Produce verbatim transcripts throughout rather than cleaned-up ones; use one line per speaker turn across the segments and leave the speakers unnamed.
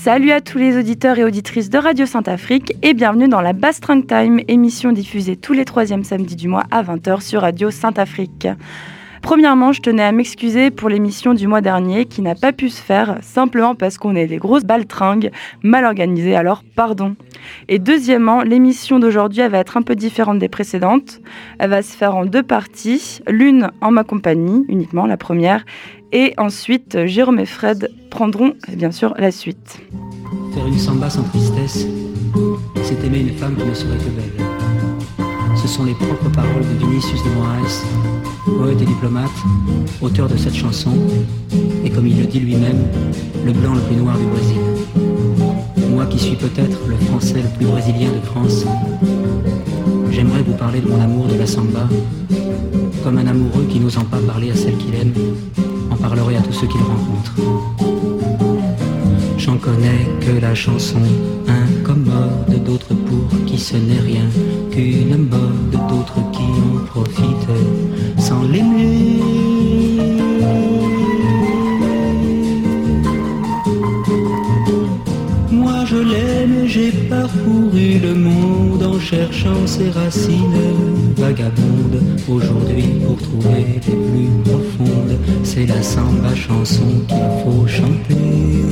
Salut à tous les auditeurs et auditrices de Radio Saint-Afrique et bienvenue dans la Bass Trunk Time, émission diffusée tous les troisièmes samedis du mois à vingt heures sur Radio Saint-Afrique. Premièrement, je tenais à m'excuser pour l'émission du mois dernier qui n'a pas pu se faire simplement parce qu'on est des grosses baltringues mal organisées, alors pardon. Et deuxièmement, l'émission d'aujourd'hui elle va être un peu différente des précédentes. Elle va se faire en deux parties, l'une en ma compagnie, uniquement la première, et ensuite Jérôme et Fred prendront bien sûr la suite.
Faire une samba sans tristesse, c'est aimer une femme qui ne serait que belle. Ce sont les propres paroles de Vinicius de Moraes, poète et diplomate, auteur de cette chanson, et comme il le dit lui-même, le blanc le plus noir du Brésil. Moi qui suis peut-être le français le plus brésilien de France, j'aimerais vous parler de mon amour de la samba, comme un amoureux qui n'osant pas parler à celle qu'il aime, en parlerait à tous ceux qu'il rencontre. J'en connais que la chanson incommode, d'autres pour qui ce n'est rien qu'une mode, d'autres qui en profitent sans l'aimer. Moi je l'aime, j'ai parcouru le monde en cherchant ses racines vagabondes. Aujourd'hui pour trouver les plus profondes, c'est la samba chanson qu'il faut chanter.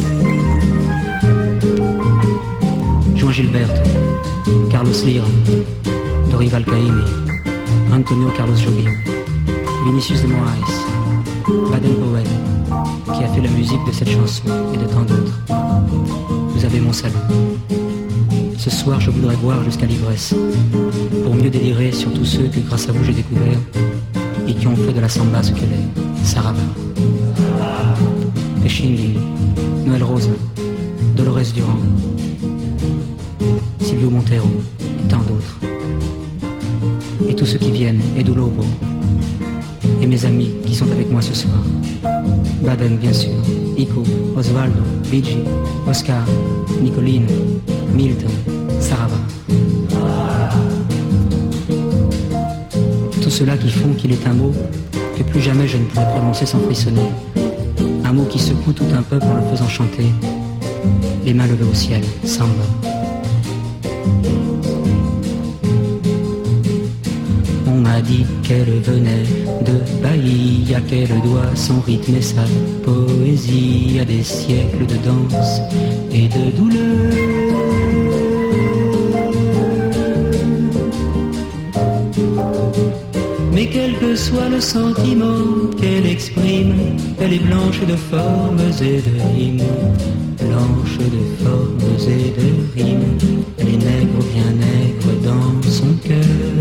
Juan Gilberto, Carlos Lira, Dorival Caymmi, Antonio Carlos Jobim, Vinicius de Moraes, Baden Powell, qui a fait la musique de cette chanson et de tant d'autres. Vous avez mon salut. Ce soir, je voudrais boire jusqu'à l'ivresse, pour mieux délirer sur tous ceux que grâce à vous j'ai découvert et qui ont fait de la samba ce qu'elle est. Saraba, Pechingui, Noël Rosa, Dolores Durand, Silvio Montero et tant d'autres. Et tous ceux qui viennent, Edu Lobo, et mes amis qui sont avec moi ce soir. Baden bien sûr, Ico, Osvaldo, Luigi, Oscar, Nicoline, Milton, Sarava. Tout cela qui font qu'il est un mot que plus jamais je ne pourrai prononcer sans frissonner. Un mot qui secoue tout un peuple en le faisant chanter, les mains levées au ciel, samba. On m'a dit qu'elle venait de Bahia, qu'elle doit son rythme et sa poésie à des siècles de danse et de douleur. Mais quel que soit le sentiment qu'elle exprime, elle est blanche de formes et de rimes. Blanche de formes et de rimes, elle est nègre, bien nègre dans son cœur.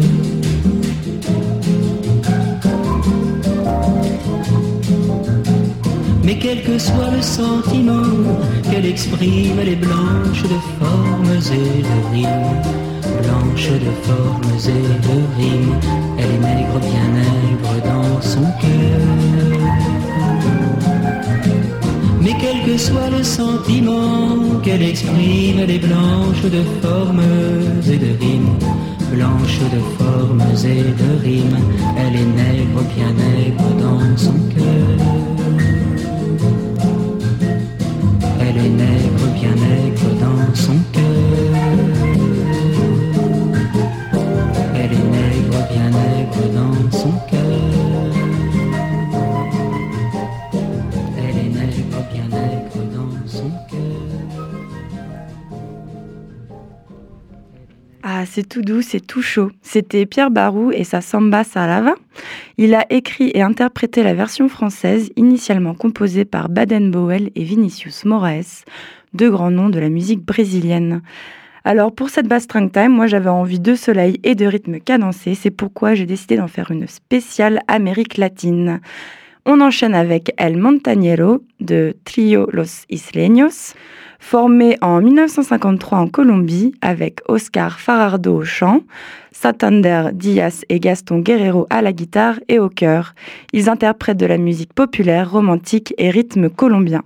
Mais quel que soit le sentiment qu'elle exprime, elle est blanche de formes et de rimes. Blanche de formes et de rimes, elle est nègre, bien nègre dans son cœur. Mais quel que soit le sentiment qu'elle exprime, elle est blanche de formes et de rimes. Blanche de formes et de rimes, elle est nègre, bien nègre dans son cœur. Elle est nègre, bien nègre dans son cœur. Elle est nègre, bien nègre dans son cœur. Elle est nègre, bien nègre dans son cœur.
Ah, c'est tout doux, c'est tout chaud. C'était Pierre Barou et sa Samba Sarava. Il a écrit et interprété la version française, initialement composée par Baden Powell et Vinicius Moraes, deux grands noms de la musique brésilienne. Alors pour cette Bass Trunk Time, moi j'avais envie de soleil et de rythme cadencé, c'est pourquoi j'ai décidé d'en faire une spéciale Amérique latine. On enchaîne avec El Montañero de Trio Los Isleños, formé en dix-neuf cent cinquante-trois en Colombie avec Oscar Fajardo au chant, Santander Díaz et Gaston Guerrero à la guitare et au chœur. Ils interprètent de la musique populaire, romantique et rythme colombien.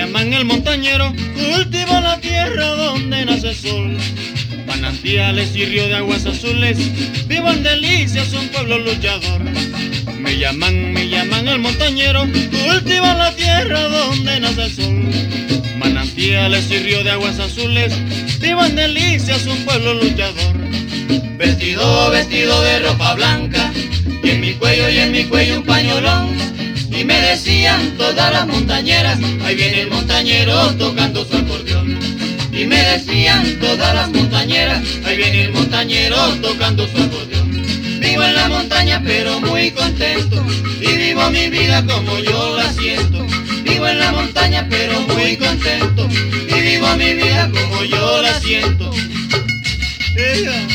llaman el montañero, cultivo la tierra donde nace el sol. Manantiales y río de aguas azules, vivo en delicias, un pueblo luchador. Me llaman, me llaman el montañero, cultivo la tierra donde nace el sol. Manantiales y río de aguas azules, vivo en delicias, un pueblo luchador. Vestido, vestido de ropa blanca, y en mi cuello, y en mi cuello un pañolón. Y me decían todas las montañeras, ahí viene el montañero tocando su acordeón. Y me decían todas las montañeras, ahí viene el montañero tocando su acordeón. Vivo en la montaña pero muy contento, y vivo mi vida como yo la siento. Vivo en la montaña pero muy contento, y vivo mi vida como yo la siento. Yeah.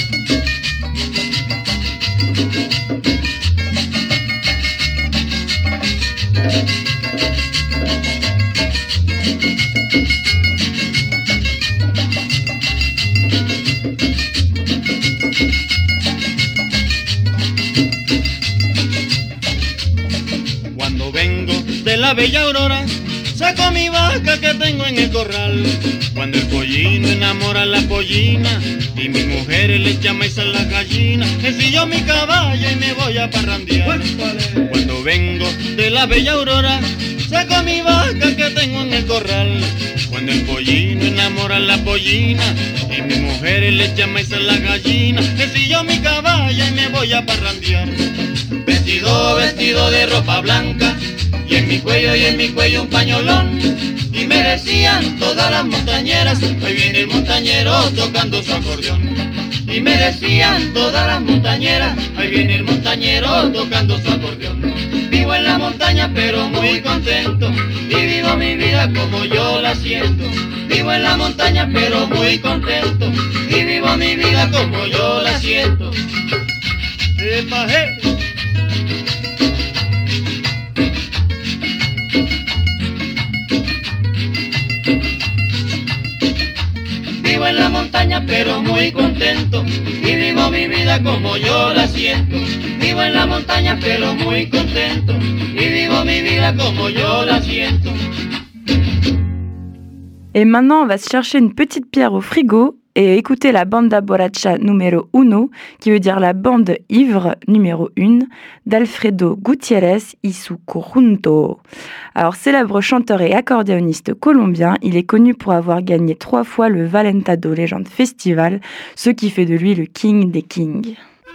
Cuando vengo de la bella aurora, saco mi vaca que tengo en el corral. Cuando el pollino enamora a la pollina, y mi mujer le echa maíz a la gallina, ensillo mi caballo y me voy a parrandear. Cuando vengo de la bella aurora, saco mi vaca que tengo en el corral. Cuando el pollino enamora a la pollina, y mi mujer le echa maíz a la gallina, ensillo mi caballo y me voy a parrandear. Vestido, vestido de ropa blanca, y en mi cuello, y en mi cuello un pañolón. Y me decían todas las montañeras, ahí viene el montañero tocando su acordeón. Y me decían todas las montañeras, ahí viene el montañero tocando su acordeón. Vivo en la montaña pero muy contento, y vivo mi vida como yo la siento. Vivo en la montaña pero muy contento, y vivo mi vida como yo la siento. ¡Epa, hey! Vivo en la montaña pero muy contento, y vivo mi vida como yo la siento. Vivo en la montaña pero muy contento, y vivo mi vida como yo la siento.
Et maintenant, on va se chercher une petite pierre au frigo et écouter la banda borracha numéro uno, qui veut dire la bande ivre numéro une, d'Alfredo Gutiérrez y su conjunto. Alors, célèbre chanteur et accordéoniste colombien, il est connu pour avoir gagné trois fois le Valentado Legend Festival, ce qui fait de lui le king des kings.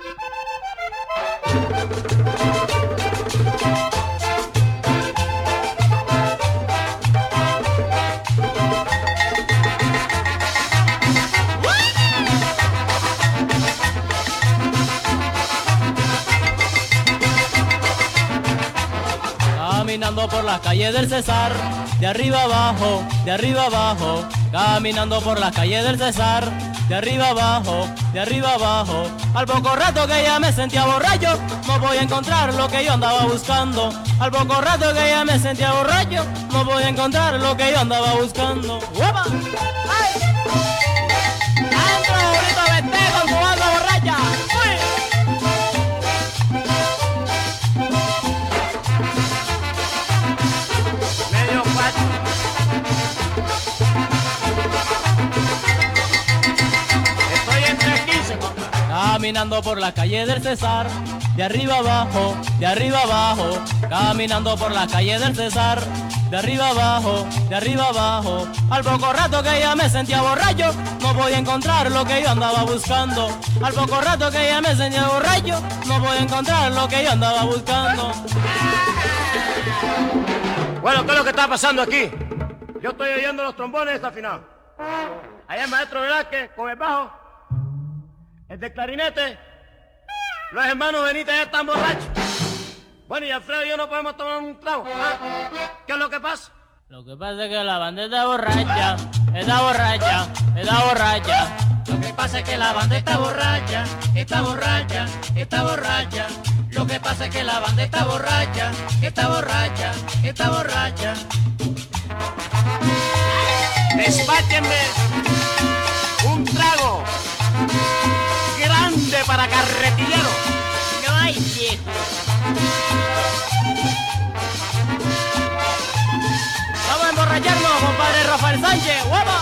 Caminando por las calles del Cesar, de arriba abajo, de arriba abajo, caminando por las calles del Cesar, de arriba abajo, de arriba abajo. Al poco rato que ya me sentía borracho, no voy a encontrar lo que yo andaba buscando. Al poco rato que ya me sentía borracho, no voy a encontrar lo que yo andaba buscando. ¡Guapa! ¡Ay! ¡Adentro, bonito, vete con tu banda borracha! ¡Uy! Caminando por la calle del Cesar, de arriba abajo, de arriba abajo, caminando por la calle del Cesar, de arriba abajo, de arriba abajo. Al poco rato que ya me sentía borracho, no voy a encontrar lo que yo andaba buscando. Al poco rato que ya me sentía borracho, no voy a encontrar lo que yo andaba buscando.
Bueno, ¿qué es lo que está pasando aquí? Yo estoy oyendo los trombones desafinados. Allá el maestro Velázquez con el bajo, el de clarinete, los hermanos Benítez ya están borrachos. Bueno, y Alfredo y yo no podemos tomar un trago. ¿Ah? ¿Qué es lo que pasa?
Lo que pasa es que la banda está borracha, está borracha, está borracha.
Lo que pasa es que la banda está borracha, está borracha, está borracha. Lo que pasa es que la banda está borracha, está borracha, está borracha.
Despáchenme un trago grande para carretillero.
No hay viejo.
Vamos a emborracharnos. Ismael Sánchez, guapa.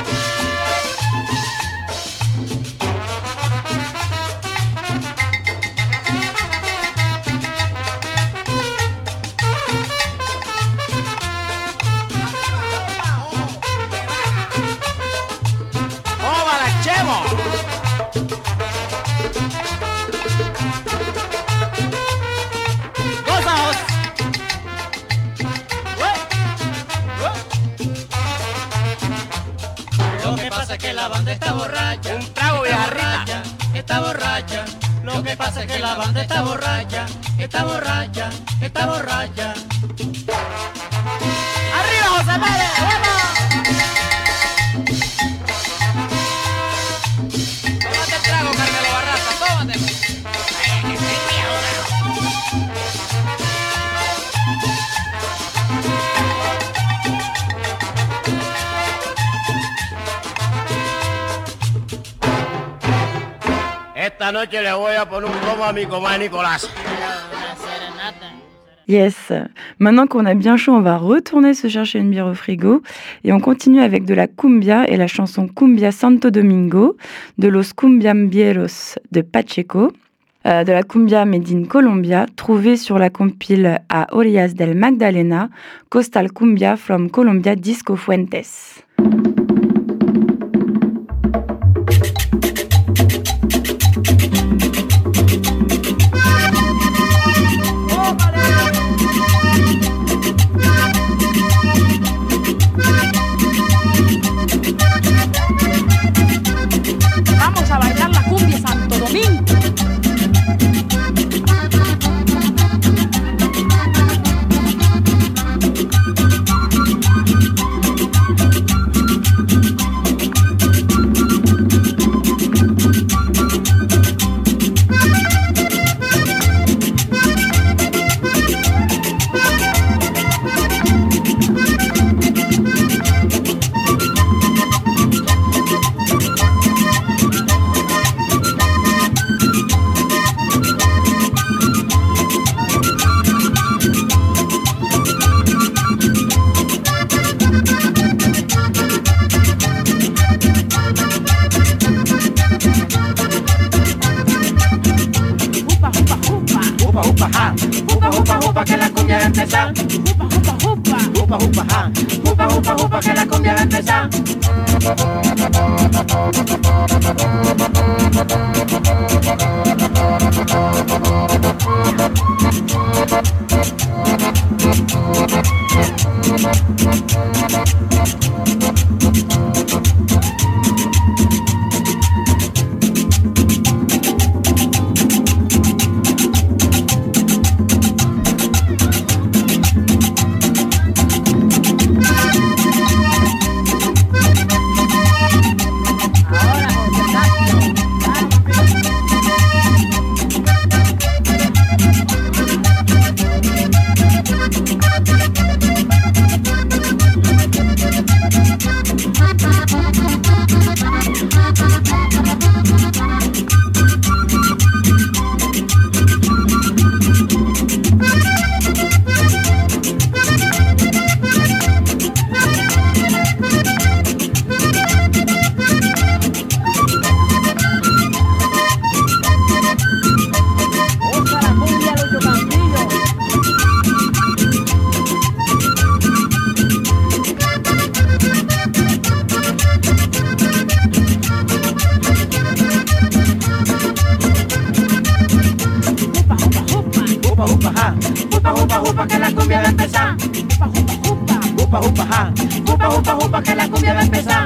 Que la banda está borracha,
un trago
está
vieja
borracha, está borracha. Lo que pasa es que la banda está borracha, está borracha, está borracha.
¡Arriba, José Pérez! ¡Vamos!
Tómate el trago, Carmelo Barraza, tómate.
Esta noche le voy a poner un tomo a mi comadre Nicolás.
Yes. Maintenant qu'on a bien chaud, on va retourner se chercher une bière au frigo et on continue avec de la cumbia et la chanson Cumbia Santo Domingo de Los Cumbiambieros de Pacheco, euh, de la cumbia made in Colombia, trouvée sur la compile A Orillas del Magdalena, Coastal Cumbia from Colombia Disco Fuentes.
Vamos a bailar la cumbia Santo Domingo.
Que la cumbia va a empezar. Que la cumbia va a empezar.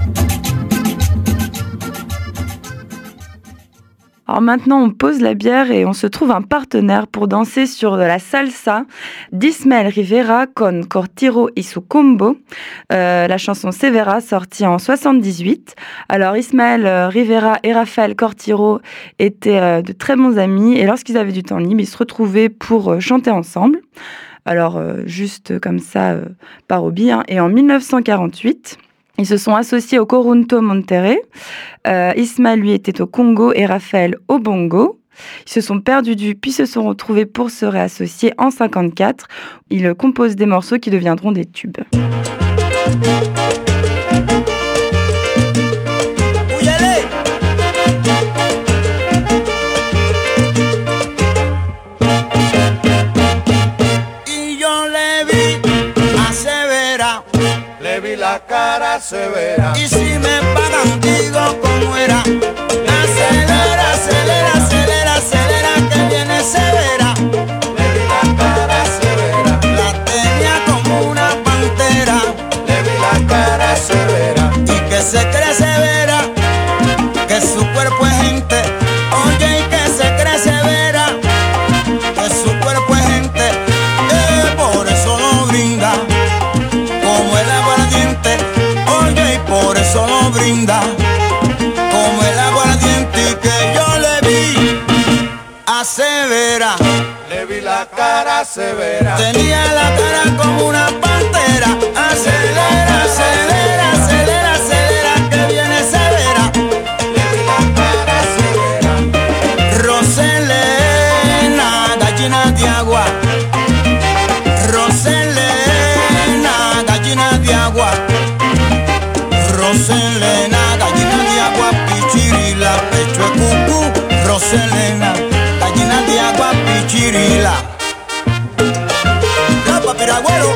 Alors maintenant, on pose la bière et on se trouve un partenaire pour danser sur de la salsa d'Ismael Rivera con Cortiro y su combo, euh, la chanson Severa sortie en soixante-dix-huit. Alors Ismael Rivera et Rafael Cortiro étaient euh, de très bons amis et lorsqu'ils avaient du temps libre, ils se retrouvaient pour euh, chanter ensemble. Alors euh, juste comme ça, euh, par hobby. Hein. Et en dix-neuf cent quarante-huit, ils se sont associés au Corunto Monterrey. Euh, Ismael, lui, était au Congo et Raphaël au bongo. Ils se sont perdus du, puis se sont retrouvés pour se réassocier en cinquante-quatre. Ils composent des morceaux qui deviendront des tubes.
vi la cara severa.
Y si me pagan digo como era. Acelera, acelera, acelera, acelera que viene severa.
Le vi la cara severa.
La tenía como una pantera.
Le vi la cara severa.
Y que se cree severa, que su cuerpo es gente. Oye, y que se cree severa, que su cuerpo es gente. Eh, por eso no brinda como el aguardiente. Oye, y por eso no brinda como el aguardiente. Y que yo le vi a severa.
Le vi la cara severa.
Tenía la cara como una pantera. Acelera, acelera, acelera, acelera que viene severa.
Le vi la cara severa.
Roselena, gallina de agua. Roselena, gallina de agua. Roselena, gallina de agua. Pichirila, pecho de cucú. Roselena, gallina de agua, pichirila. Capa, piragüero.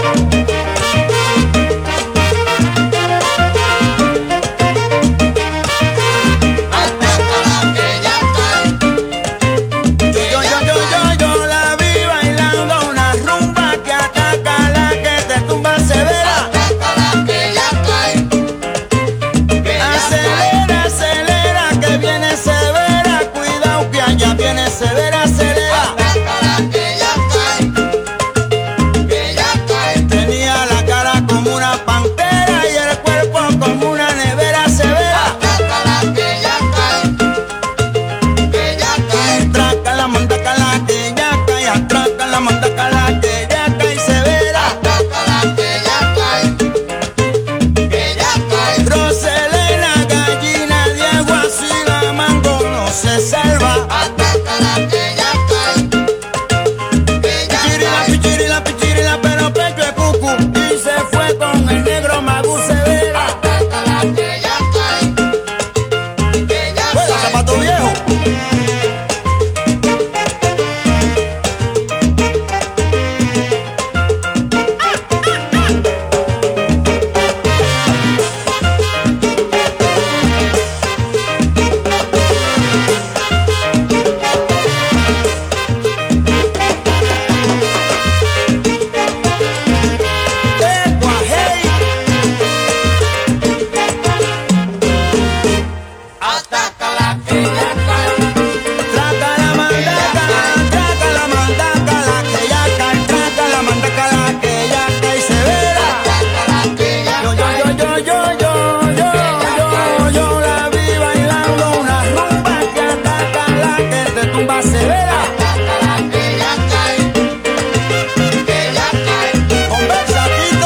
Severa, acelera.
Que ya cae. Que ya cae.
Tenía la cara como una pantera y el cuerpo como una nevera severa.
Que ya cae. Que ya cae.
Traca la mandaca la que ya cae. Atraca la mandaca la que ya cae severa.
Que ya cae. Que ya cae.
Roselena, gallina de agua, si la mango no se salva.
Que ya cae, que ya
Pichirila,
cae.
pichirila, pichirila, pero pecho de cucu. Y se fue con el negro Magu severa.
Que ya cae, que ya
Juega,
cae.
zapato viejo.
Atácala que ya cae.
Traca la mandaca, traca la mandaca, la que ya cae, traca la mandaca, la que ya cae severa.
Que ya
Yo, yo, yo, yo, yo, yo, yo, yo, yo la vi bailando una rumba que ataca la que te tumba severa.
que ya cae. Que ya cae.
Conversatito.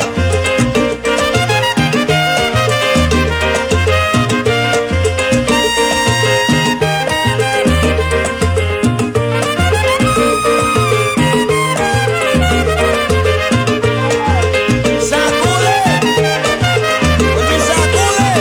Sacude, oye, sacude.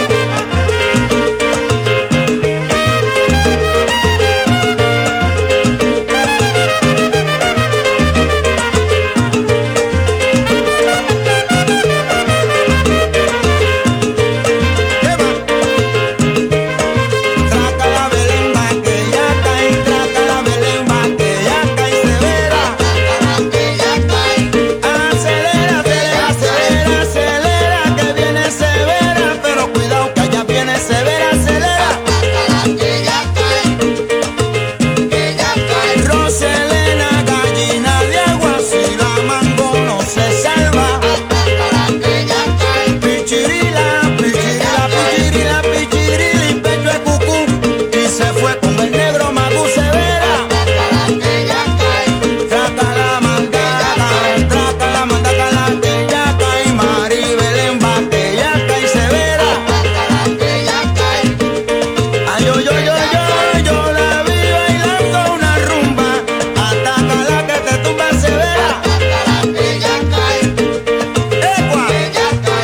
Traca la belemba que ya cae, traca la belemba que ya cae severa.
Que ya cae.
Acelera, acelera, acelera, acelera que viene severa, pero cuidado que allá viene severa, acelera.
Que ya cae. Que ya cae.
Roselena, gallina de agua, si la mango no se salva.
Que ya cae.
Pichirila, pichirila, pichirila, pichirila y pecho de cucú. Y se fue con el negro Magu severa.
Que ya cae.
Trata la mandaca, trata la mandaca, la que ya cae. Maribelemba, que ya cae severa.
Que ya cae.
Ay, yo, yo, yo, yo, yo la vi bailando una rumba. Ataca la que te tumba severa.
Que ya cae.
Ecua.
Que ya cae.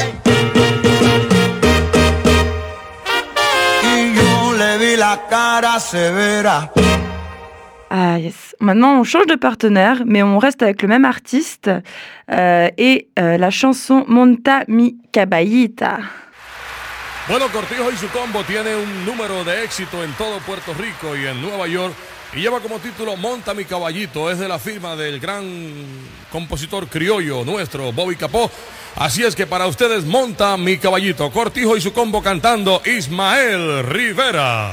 Y yo le vi la cara severa.
Ah yes. Maintenant, on change de partenaire, mais on reste avec le même artiste euh, et euh, la chanson Monta mi caballita.
Bueno, Cortijo y su combo tiene un número de éxito en todo Puerto Rico y en Nueva York y lleva como título Monta mi caballito. Es de la firma del gran compositor criollo nuestro, Bobby Capó. Así es que para ustedes, Monta mi caballito. Cortijo y su combo cantando Ismael Rivera.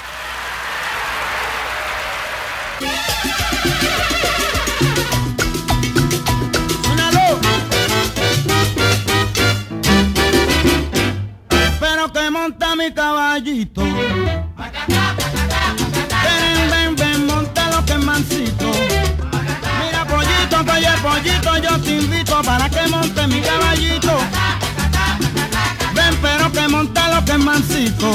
Pero que monta mi caballito. Ven, ven, ven, monta lo que es mansito. Mira, pollito, que oye, pollito, yo te invito para que monte mi caballito. Ven, pero que monta lo que es mansito.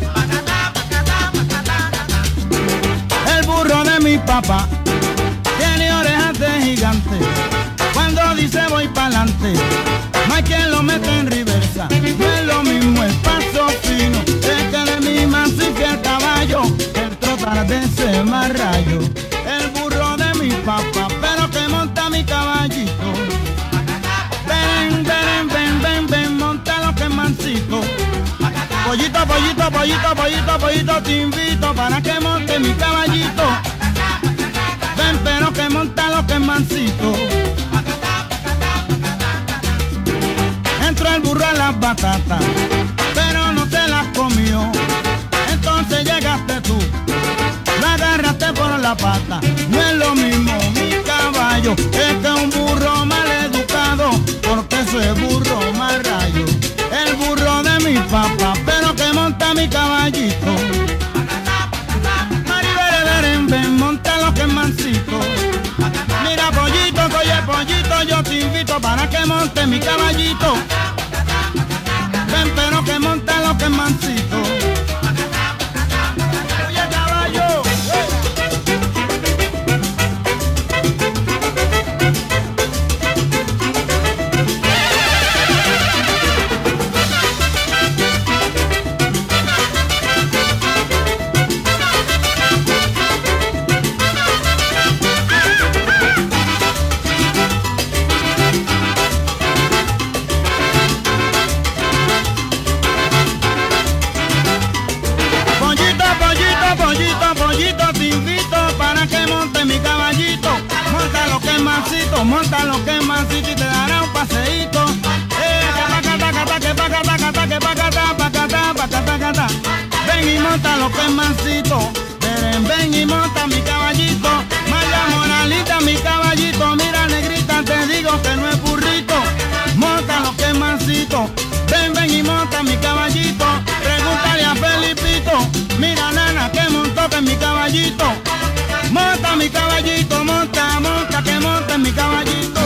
El burro de mi papá tiene orejas de gigante. Cuando dice voy pa'lante, no hay quien lo mete en reversa. No es lo mismo el paso fino, es que de mi mansito que el caballo, el trotar de ese marrayo. El burro de mi papá, pero que monta mi caballito. Ven, ven, ven, ven, ven, monta lo que es mansito. Pollito, pollito, pollito, pollito, pollito, te invito para que monte mi caballito. Ven, pero que monta lo que es mansito. Entró el burro a las batatas, pero no se las comió. Entonces llegaste tú, la agarraste por la pata. No es lo mismo mi caballo, es que un burro mal educado, porque eso es burro mal rayo. El burro de mi papá, pero que monta mi caballito. Maribere, ven, monta lo que es mansito. Mira, pollito, que oye, pollito, yo te invito para que monte mi caballito. Ven, pero que monta lo que es mansito. Oye, caballo. Monta lo que es mansito y te dará un paseíto. Eh, pacata, pacata, que pacata, pacata, que pacata, pacata, pacata, pacata. Ven y monta lo que es mansito. Ven, ven y monta mi caballito. Maya Moralita, mi caballito. Mira, negrita, te digo que no es burrito. Monta lo que es mansito. Ven, ven y monta mi caballito. Pregúntale a Felipito. Mira, nana, que montó que es mi caballito. Monta mi caballito, monta, monta, que monta mi caballito.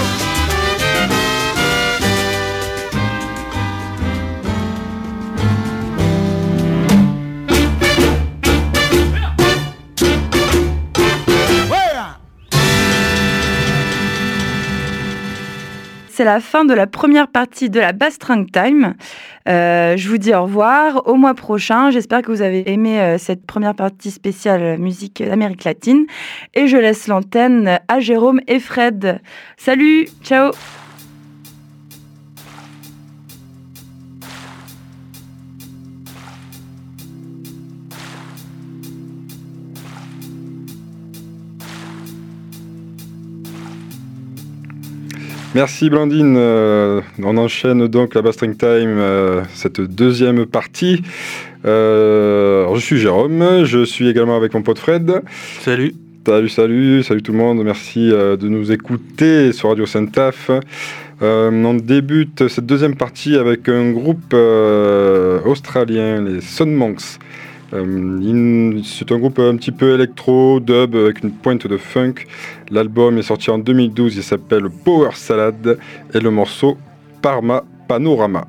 C'est la fin de la première partie de la Bass String Time. Euh, je vous dis au revoir au mois prochain. J'espère que vous avez aimé euh, cette première partie spéciale musique d'Amérique latine. Et je laisse l'antenne à Jérôme et Fred. Salut, ciao.
Merci Blandine, euh, on enchaîne donc la Bass String Time, euh, cette deuxième partie. Euh, alors je suis Jérôme, je suis également avec mon pote Fred.
Salut.
Salut, salut, salut tout le monde, merci euh, de nous écouter sur Radio Saint-Taf. Euh, on débute cette deuxième partie avec un groupe euh, australien, les Sun Monks. Euh, c'est un groupe un petit peu électro, dub, avec une pointe de funk. L'album est sorti en deux mille douze, il s'appelle Power Salad, et le morceau Parma Panorama.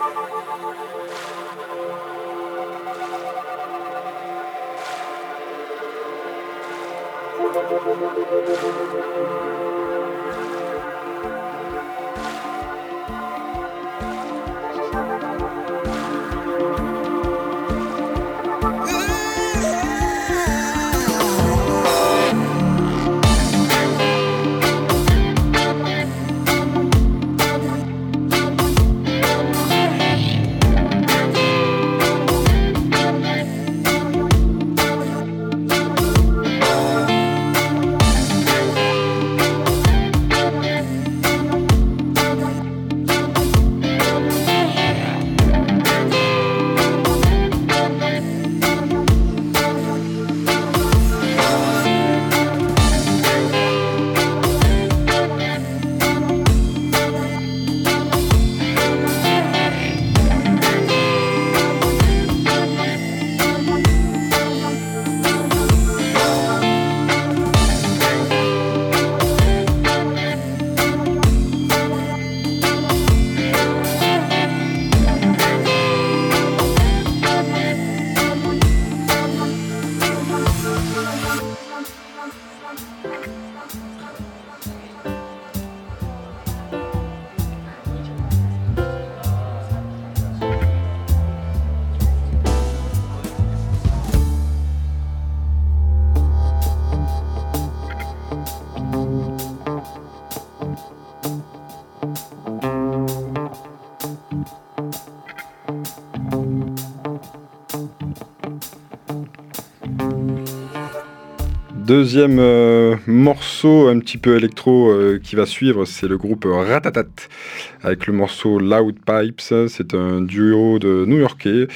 Deuxième euh, morceau un petit peu électro euh, qui va suivre, c'est le groupe Ratatat avec le morceau Loud Pipes. C'est un duo de New-Yorkais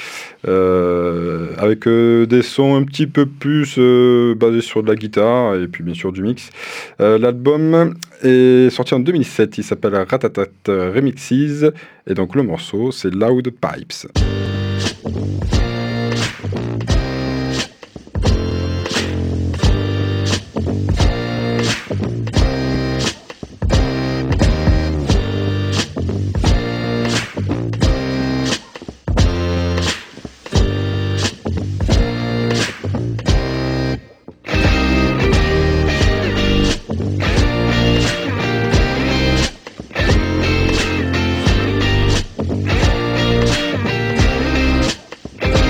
euh, avec euh, des sons un petit peu plus euh, basés sur de la guitare et puis bien sûr du mix. Euh, l'album est sorti en deux mille sept, il s'appelle Ratatat Remixes et donc le morceau c'est Loud Pipes.
We'll be right back.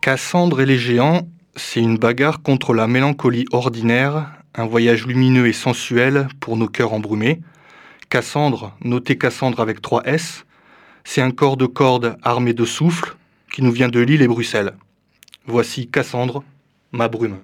Cassandre et les géants, c'est une bagarre contre la mélancolie ordinaire, un voyage lumineux et sensuel pour nos cœurs embrumés. Cassandre, notez Cassandre avec trois S, c'est un corps de corde armé de souffle qui nous vient de Lille et Bruxelles. Voici Cassandre, ma brume.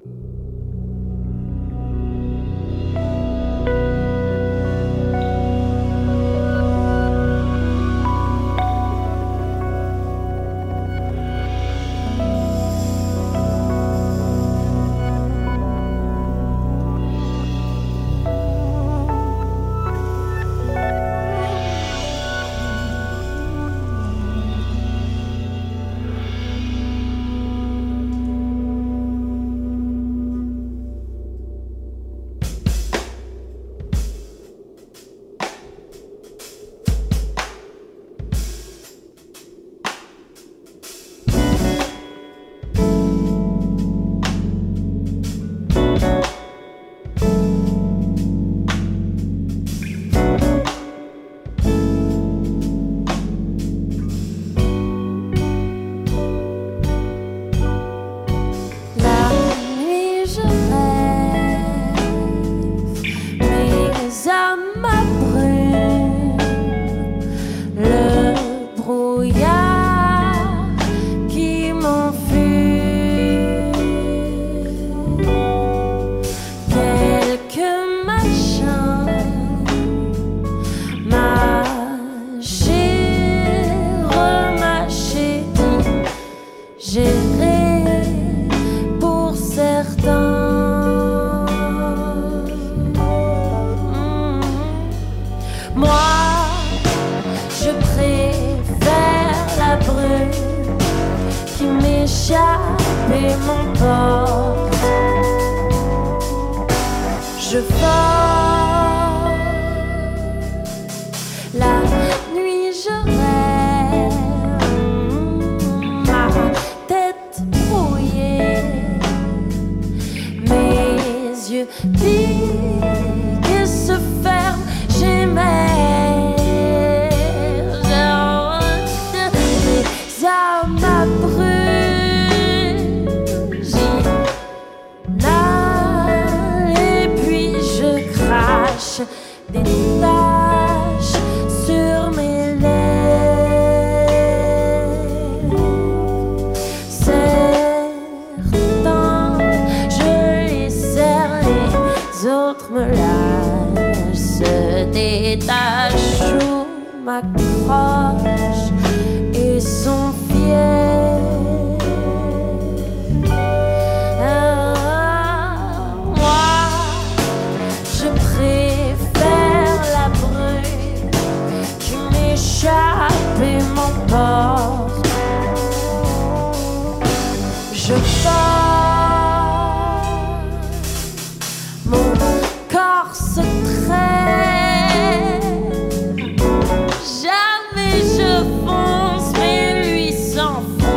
Jamais je fonce, mais lui s'enfonce.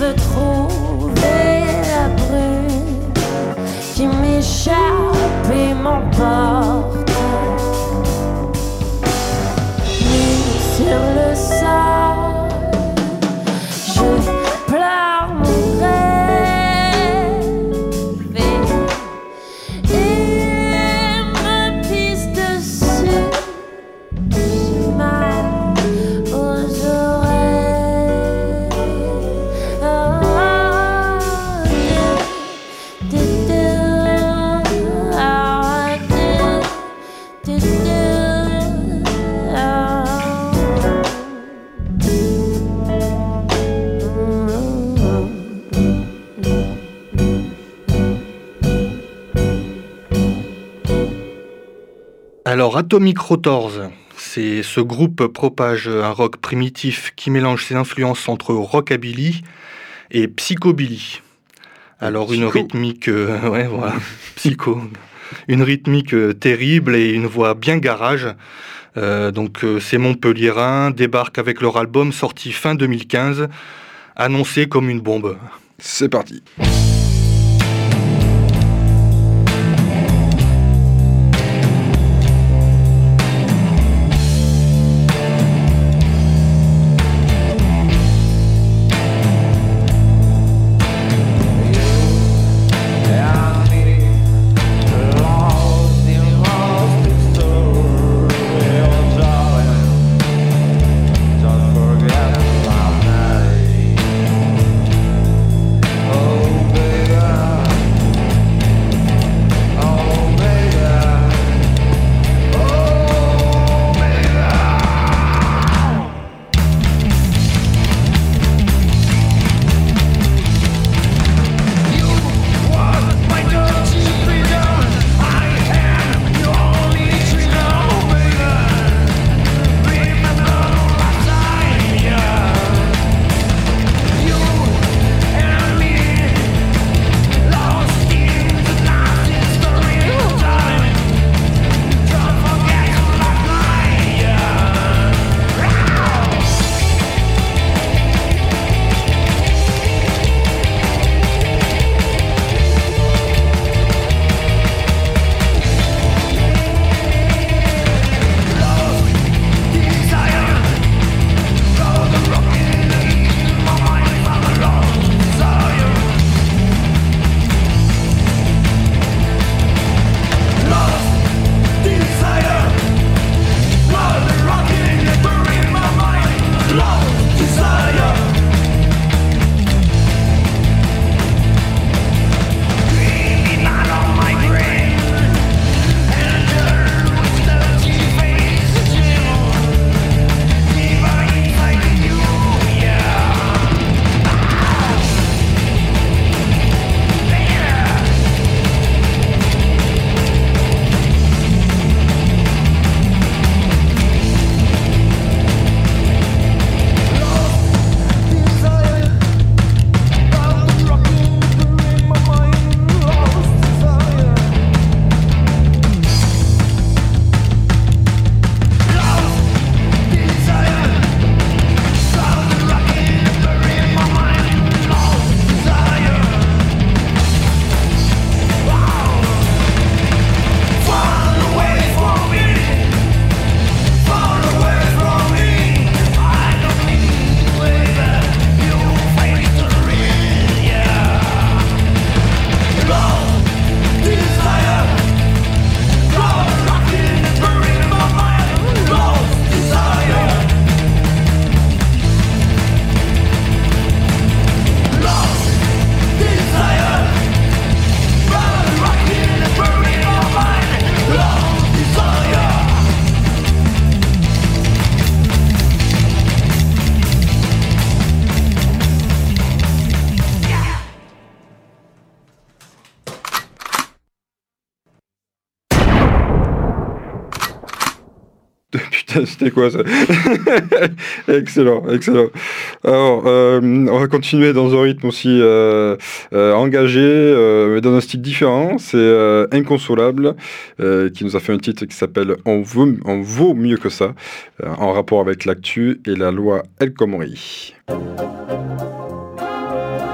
veux trouver la brume qui m'échappe et m'emporte. Nue sur le sol, je pleure mon rêve et me pisse dessus. J'ai mal aux oreilles. Oh, yeah. Do, do, oh, do, do, do, oh.
Alors, Atomic Rotors, c'est ce groupe propage un rock primitif qui mélange ses influences entre rockabilly et psychobilly. Alors, une
Psycho.
rythmique, euh, ouais, voilà, psycho, une rythmique euh, terrible et une voix bien garage. Euh, donc, euh, ces Montpelliérains débarquent avec leur album sorti fin deux mille quinze, annoncé comme une bombe.
C'est parti. C'était quoi ça? Excellent, excellent. Alors, euh, on va continuer dans un rythme aussi euh, euh, engagé, euh, mais dans un style différent. C'est euh, Inconsolable, euh, qui nous a fait un titre qui s'appelle On vaut, on vaut mieux que ça, euh, en rapport avec l'actu et la loi El Khomri.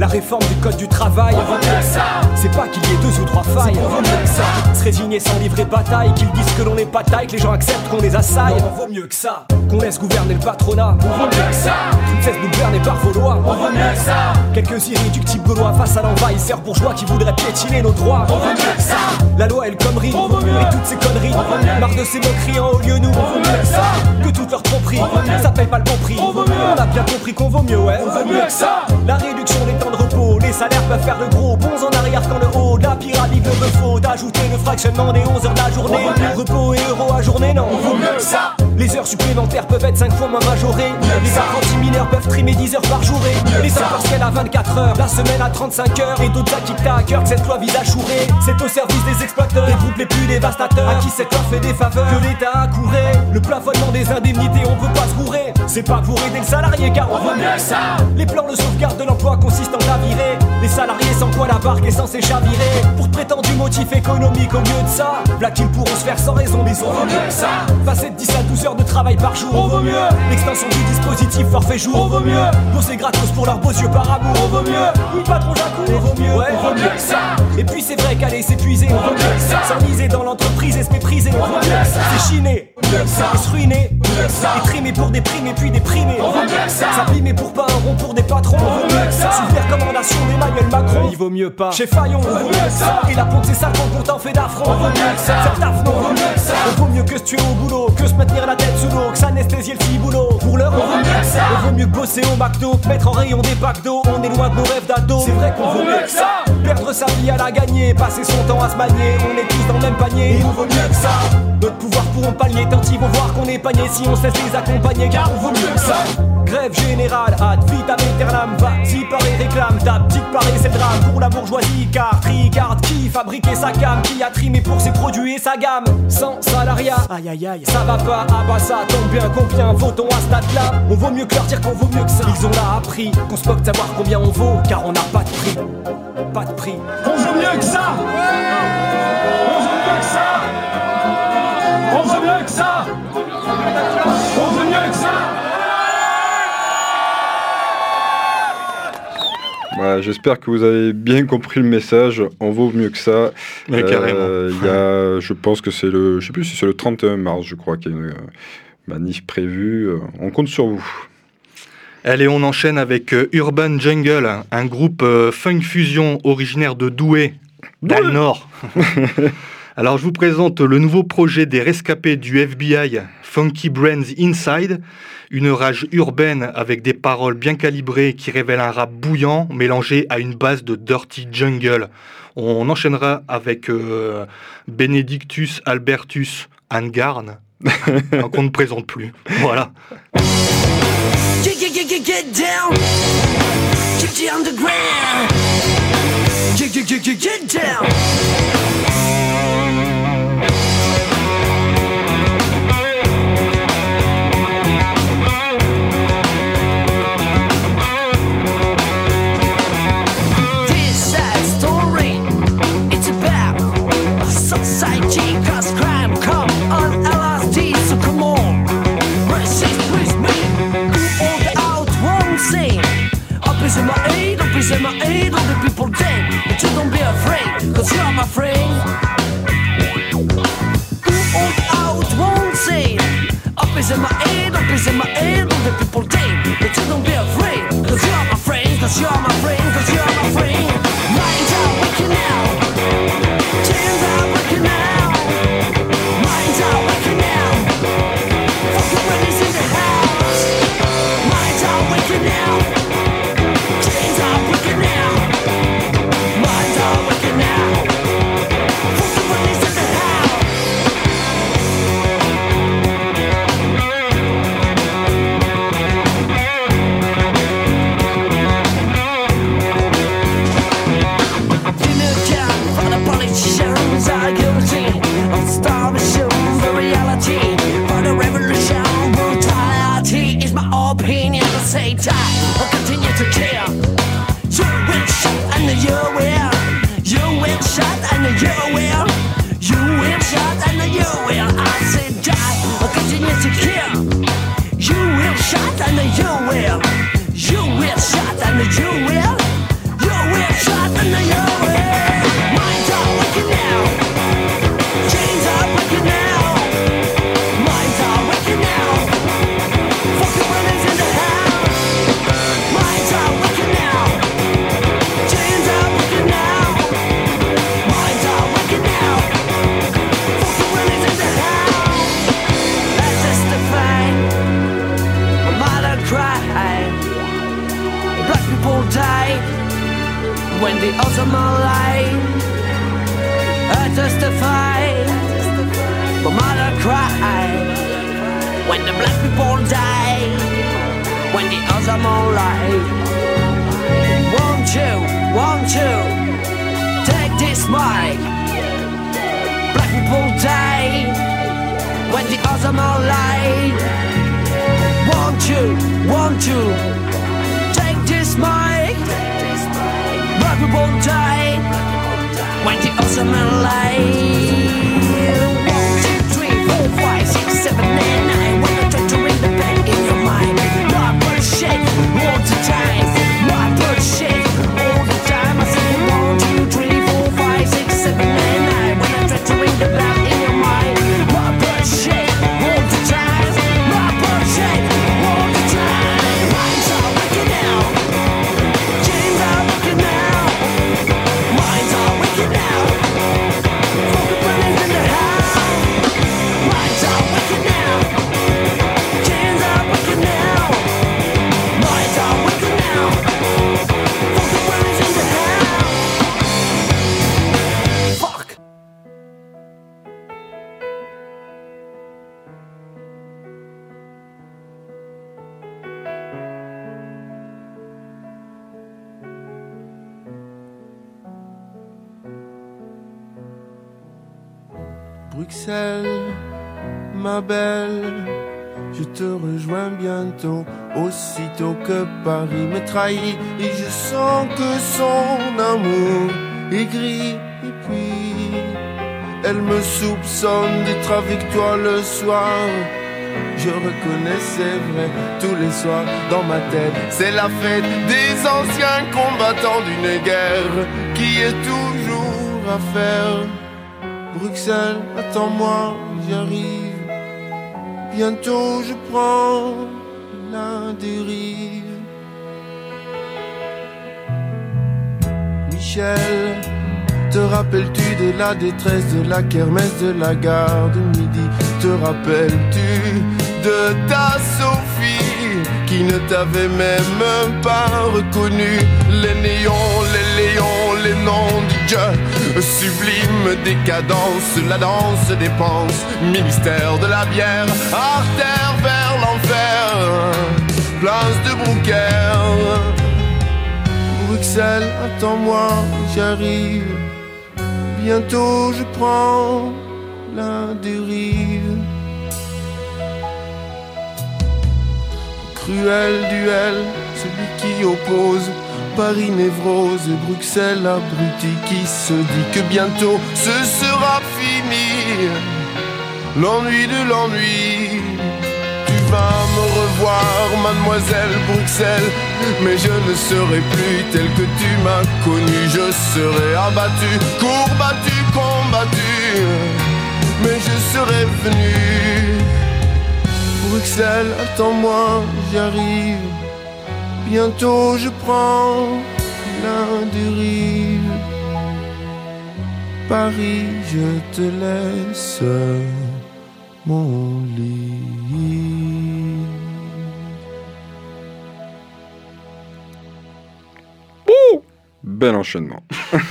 réforme du code du travail. On vaut mieux que ça. C'est pas qu'il y ait deux ou trois failles. On vaut mieux que ça. Se résigner sans livrer bataille, qu'ils disent que l'on n'est pas taille, que les gens acceptent qu'on les assaille. Non, on vaut mieux que ça. Qu'on laisse gouverner le patronat. On vaut mieux que ça. Qu'on cesse de gouverner par vos lois. On vaut mieux que ça. Quelques irréductibles gaulois face à l'envahisseur bourgeois qui voudraient piétiner nos droits. On vaut mieux que ça. La loi et le connerie. On vaut mieux. Et toutes ces conneries. On vaut mieux. Marre de ces moqueries en haut lieu nous. On vaut mieux que ça. Que toutes leurs tromperies. Ça paye pas le bon prix. On vaut mieux. On a bien compris qu'on vaut mieux, ouais. On vaut mieux que ça. La réduction des temps de repos. Les salaires peuvent faire de gros bons en arrière quand le haut de la pyramide le faut. D'ajouter le fractionnement des onze heures de la journée. Repos et euros à journée, non. On vaut mieux que ça. Les heures supplémentaires peuvent être cinq fois moins majorées. Les apprentis mineurs peuvent trimer dix heures par journée. Les temps partiels à vingt-quatre heures, la semaine à trente-cinq heures. Et d'autres acquis que t'as à cœur que cette loi vise à chourer. C'est au service des exploiteurs, des groupes les plus dévastateurs, à qui cette loi fait des faveurs que l'État a couré. Le plafonnement des indemnités, on peut pas se gourer. C'est pas pour aider le salarié car on vaut mieux que ça. Les plans de sauvegarde de l'emploi consistent en la virer. Les salariés sans quoi la barque est censée chavirer. Pour de prétendus motifs économiques au lieu de ça. Là qu'ils pourront se faire sans raison, mais on vaut mieux que ça. Passer de dix à douze heures de travail par jour, on vaut mieux. L'extension du dispositif forfait jour, on vaut mieux. Bosser gratos pour leurs beaux yeux par amour, on vaut mieux. Oui, patron Jacou, on vaut mieux, ouais, on vaut mieux que ça. Et puis c'est vrai qu'aller s'épuiser, on vaut mieux que ça. S'enliser dans l'entreprise et se mépriser, on vaut mieux que ça. S'échiner, mieux que ça. Et se ruiner, mieux que ça. Et trimer pour des primes et puis déprimer, on vaut mieux que ça. S'abîmer pour pas un rond pour des patrons, on vaut mieux que ça. Sous les recommandations d'Emmanuel Macron, il vaut mieux pas. Chez Fayon, on vaut mieux que ça. Et la ponte c'est ça qu'on compte en fait d'affront, on vaut mieux que ça. Faire taf, non, on vaut mieux que ça. On vaut mieux que se tuer au boulot, que se maintenir la tête sous l'eau, que s'anesthésier le ciboulot. Pour l'heure, on vaut mieux que ça. On vaut mieux que bosser au McDo, que mettre en rayon des packs d'eau. On est loin de nos rêves d'ado. C'est vrai qu'on vaut mieux que ça. Perdre sa vie à la gagner, passer son temps à se manier. On est tous dans le même panier, et on vaut mieux que ça. Notre pouvoir pourront pallier tant ils vont voir qu'on est panier si on cesse les accompagner, car on vaut mieux que ça. Grève générale, ad vitam aeternam, vas-y pareil réclame, ta petite pareil c'est le drame pour la bourgeoisie, car Tricard qui fabriquait sa gamme, qui a trimé pour ses produits et sa gamme. Sans salariat, aïe aïe aïe, ça va pas, ah bah ça tombe bien, combien vaut-on à ce stade-là? On vaut mieux que leur dire qu'on vaut mieux que ça. Ils ont là appris qu'on se moque de savoir combien on vaut, car on n'a pas de prix, pas de prix.
On vaut mieux que ça. On vaut mieux que ça. On vaut mieux que ça. On vaut mieux que ça.
Voilà, j'espère que vous avez bien compris le message. On vaut mieux que ça.
Ouais, carrément.
Euh, il y a, je pense que c'est le, je sais plus si c'est le trente et un mars, je crois, qu'il y a une euh, manif prévue. Euh, on compte sur vous.
Allez, on enchaîne avec euh, Urban Jungle, un groupe euh, funk fusion originaire de Douai, dans le Nord. Alors, je vous présente le nouveau projet des rescapés du F B I, Funky Brains Inside, une rage urbaine avec des paroles bien calibrées qui révèlent un rap bouillant mélangé à une base de dirty jungle. On enchaînera avec euh, Benedictus Albertus Angarn, qu'on ne présente plus. Voilà.
Get, get, get, get, get down. Get the underground. Get, get, get, get, get down. This sad story, it's about a society cause crime come on L S D, so come on. Resist with me. All the out one thing. Up is in my aid, up is in my aid. All the people dead, but you don't be afraid, cause you are my friend. All the out one thing. Up is in my aid, up is in my aid. All the people dead, but you don't be afraid, cause you are my friend, cause you are my friend, cause you are my friend. Minds are waking now. Chains are waking now. Minds are waking now. Fucking buddies in the house. Minds are waking now. Chains are waking now. Minds are waking now. Fucking buddies in the house. cry when the black people die, when the others are more light. Won't you, won't you take this mic? Black people die when the others are more light. Won't you, won't you take this mic? Black people die when the others are more light. One, two, three, four, five, six, seven, eight, nine. When I try to ring the bell in your mind, my bird shake all the time. My bird shake all the time. I say one, two, three, four, five, six, seven, eight, nine. When I try to ring the bell in your mind, my bird shake all the time. My bird shake all the time. Minds are waking now. Chains are waking now. Minds are waking now. Fucking running in the house. Minds are waking now. Chains are waking now. Minds are waking now. Fucking running in the house. Fuck.
Bruxelles, ma belle, je te rejoins bientôt, aussitôt que Paris me trahit et je sens que son amour est gris. Et puis, elle me soupçonne d'être avec toi le soir. Je reconnais, c'est vrai, tous les soirs dans ma tête, c'est la fête des anciens combattants d'une guerre qui est toujours à faire. Bruxelles, attends-moi, j'arrive. Bientôt je prends la dérive. Michel, te rappelles-tu de la détresse de la kermesse de la gare de midi? Te rappelles-tu de ta Sophie qui ne t'avait même pas reconnu? Les néons, les léons, les noms du Dieu sublime décadence, la danse des penses, ministère de la bière, artère vers l'enfer, place de Brouckère. Bruxelles, attends-moi, j'arrive. Bientôt je prends la dérive. Cruel duel, celui qui oppose Paris névrose et Bruxelles abruti qui se dit que bientôt ce sera fini. L'ennui de l'ennui. Tu vas me revoir, mademoiselle Bruxelles, mais je ne serai plus tel que tu m'as connu. Je serai abattu, courbattu, combattu, mais je serai venu. Bruxelles, attends-moi, j'arrive. Bientôt je prends la dérive. Paris, je te laisse mon lit.
Bel enchaînement.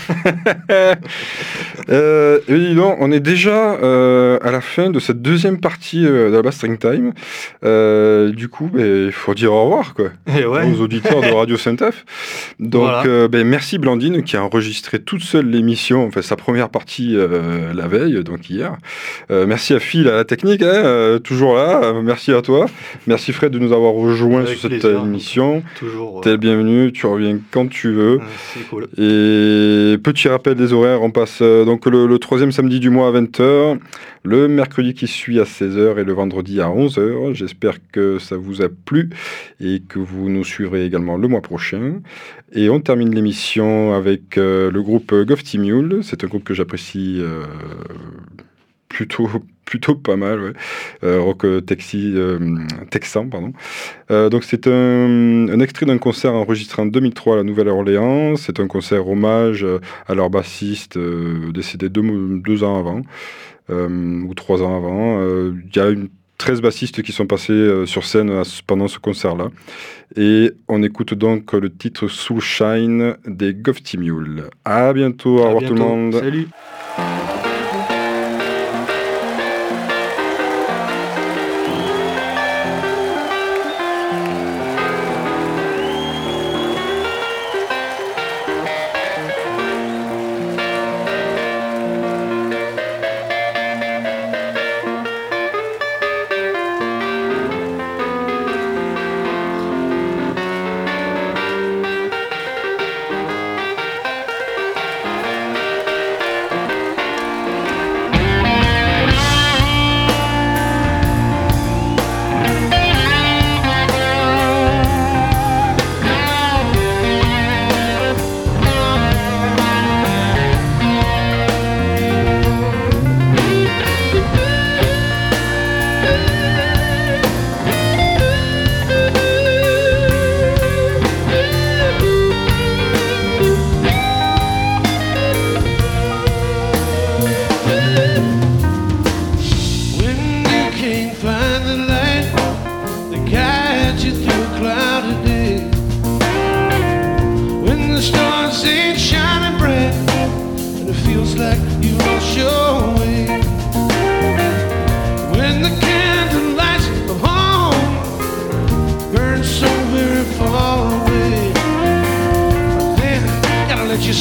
euh, et dis donc, on est déjà euh, à la fin de cette deuxième partie euh, de la String Time. Euh, du coup, il bah, faut dire au revoir quoi,
et ouais.
aux auditeurs de Radio Saint-F. Donc, voilà. euh, bah, merci Blandine qui a enregistré toute seule l'émission, enfin sa première partie euh, la veille, donc hier. Euh, merci à Phil à la technique, hein, euh, toujours là. Euh, merci à toi. Merci Fred de nous avoir rejoints Avec sur cette plaisir. émission.
Toujours. Ouais.
T'es le bienvenu, tu reviens quand tu veux.
Ouais, c'est cool.
Et petit rappel des horaires, on passe euh, donc le, le troisième samedi du mois à vingt heures, le mercredi qui suit à seize heures et le vendredi à onze heures. J'espère que ça vous a plu et que vous nous suivrez également le mois prochain. Et on termine l'émission avec euh, le groupe Gofty Mule. C'est un groupe que j'apprécie euh, plutôt... plutôt pas mal, ouais. euh, rock texi, euh, texan, pardon. Euh, donc c'est un, un extrait d'un concert enregistré en deux mille trois à la Nouvelle-Orléans. C'est un concert hommage à leur bassiste euh, décédé deux, deux ans avant, euh, ou trois ans avant. Il y a une treize bassistes qui sont passés euh, sur scène à, pendant ce concert-là. Et on écoute donc le titre Soul Shine des Gofty Mule. À bientôt, au revoir tout le monde.
Salut.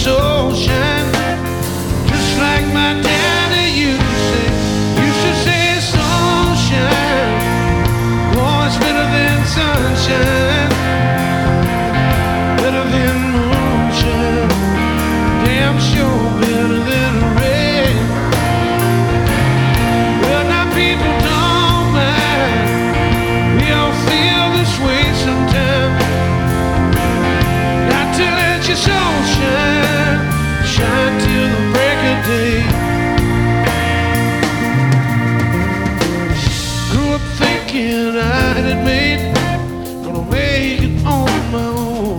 soul shine, just like my daddy used to say. Used to say sunshine, oh, it's better than sunshine, better than moonshine, damn sure better than rain. Well, now people don't mind, we all feel this way sometimes. Got to let your soul shine, shine till the break of day. Grew up thinking I had it made, gonna make it on my own.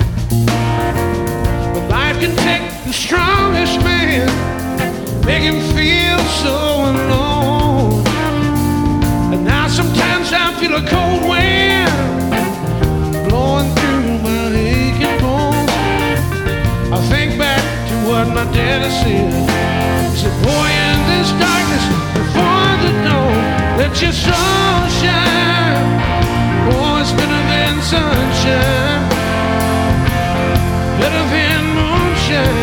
But life can take the strongest man, make him feel so alone. And now sometimes I feel a cold wind blowing through my aching bones. I think back to what my daddy said. He said, boy, in this darkness before the dawn, let your sun shine. Oh, it's better than sunshine, better than moonshine,